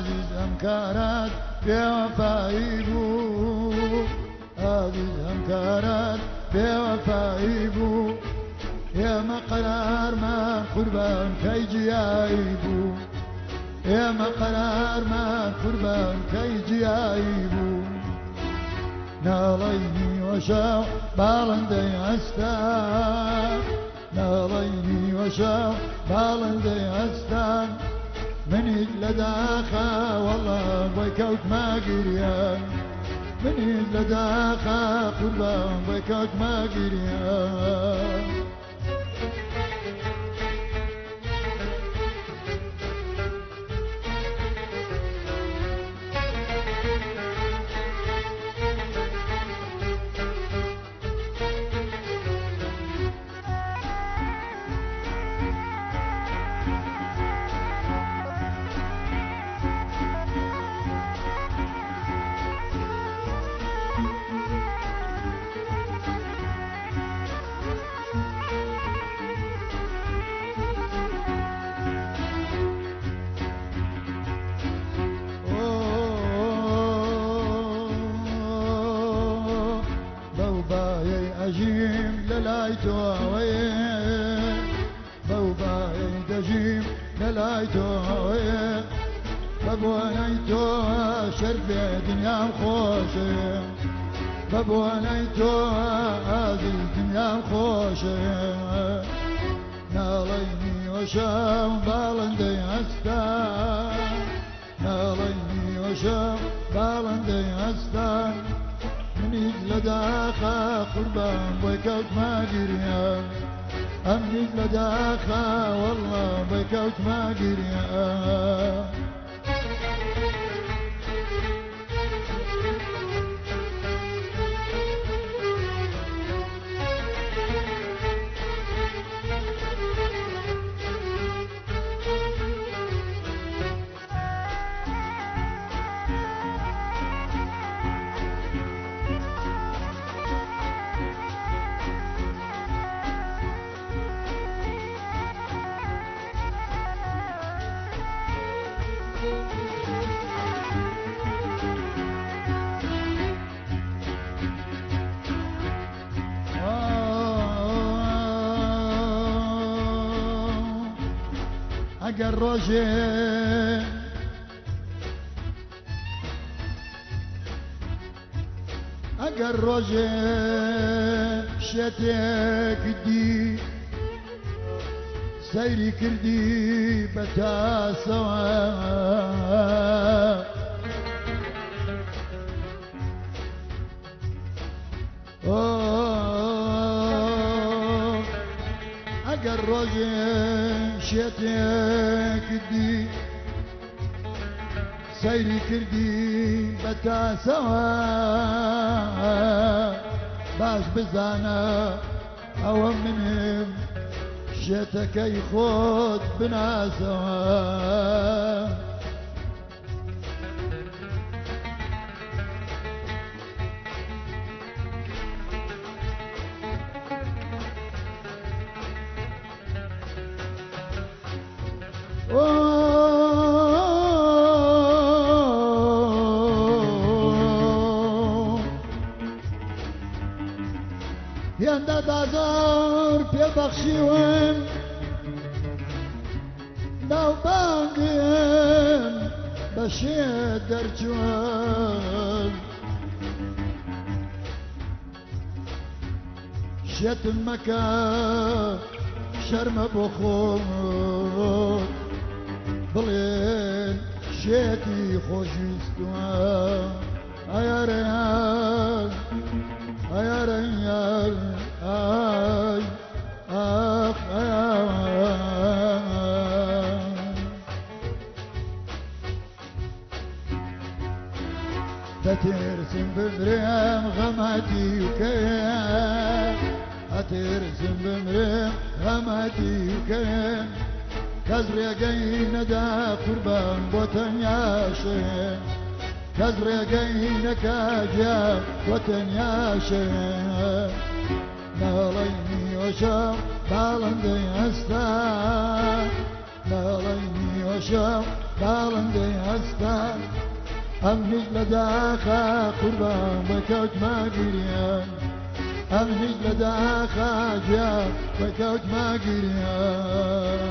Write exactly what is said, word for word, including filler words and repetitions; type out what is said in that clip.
عزیز همکارات بێوەفایی بوو عزیز همکارات بێوەفایی بوو ئێمە قەرارمان قوربان کەی جیایی بوو ئێمە قەرارمان قوربان کەی جیایی بوو ناڵەی نیوەشاو باڵندەی هەستان ناڵەی نیوەشاو باڵندەی هەستان منیت لە داخا وەڵا بۆی کەوتما گریان منیت لە داخا قوربان بۆی کەوتما گریان ئەژیم لە لای تۆوەیە بەو باەی دەژیم لە لای تۆوەیە بە بۆنەی تۆ شەر بێ دنیام خۆشە بە بۆنەی تۆ ئازیز دنیام خۆشە ناڵەی نیوەشەو باڵندەی هەستان ناڵەی نیوەشەو باڵندەی هەستان منیت لە داخا قوربان بۆی کەوتما گریان ئەمنیت لە داخا وەڵا بۆی کەوتما گریان ئەگەر ڕۆژێ ئەگەر ڕۆژێ شێتێک دی سەیری کردی بە تاسەوە ئەگەر ڕۆژێ شێتێک دی سەیری کردی بە تاسەوە باش بزانە ئەوە منم شێتەکەی خۆت بناسەوە هێندە دازار پێبەخشیون ناوبانگم بە شێت دەرچوون شێتم مەکە شەرمە بۆ خۆت بڵێن شێتی خۆشویستوە ئەیارەیان ئەیارەیان ئای ئاخ ئەیان دەترسم بمرێم غەمەتی وکەم ئەترسم بمرێم غەمەتی وکەم کەس ڕێگەی نەدا قوربان بۆ تەنیاشێن کەس ڕێگەی نەکاجیا بۆ تەنیاشێن ناڵەی نیوەشەو باڵندەی هەستان ناڵەی نیوەشەو باڵندەی هەستا ئەم هیچ لە داخە قوربان بەکەوت ماگیریان ئەم هیچ لە داخە گیا بەکەوت ماگیریان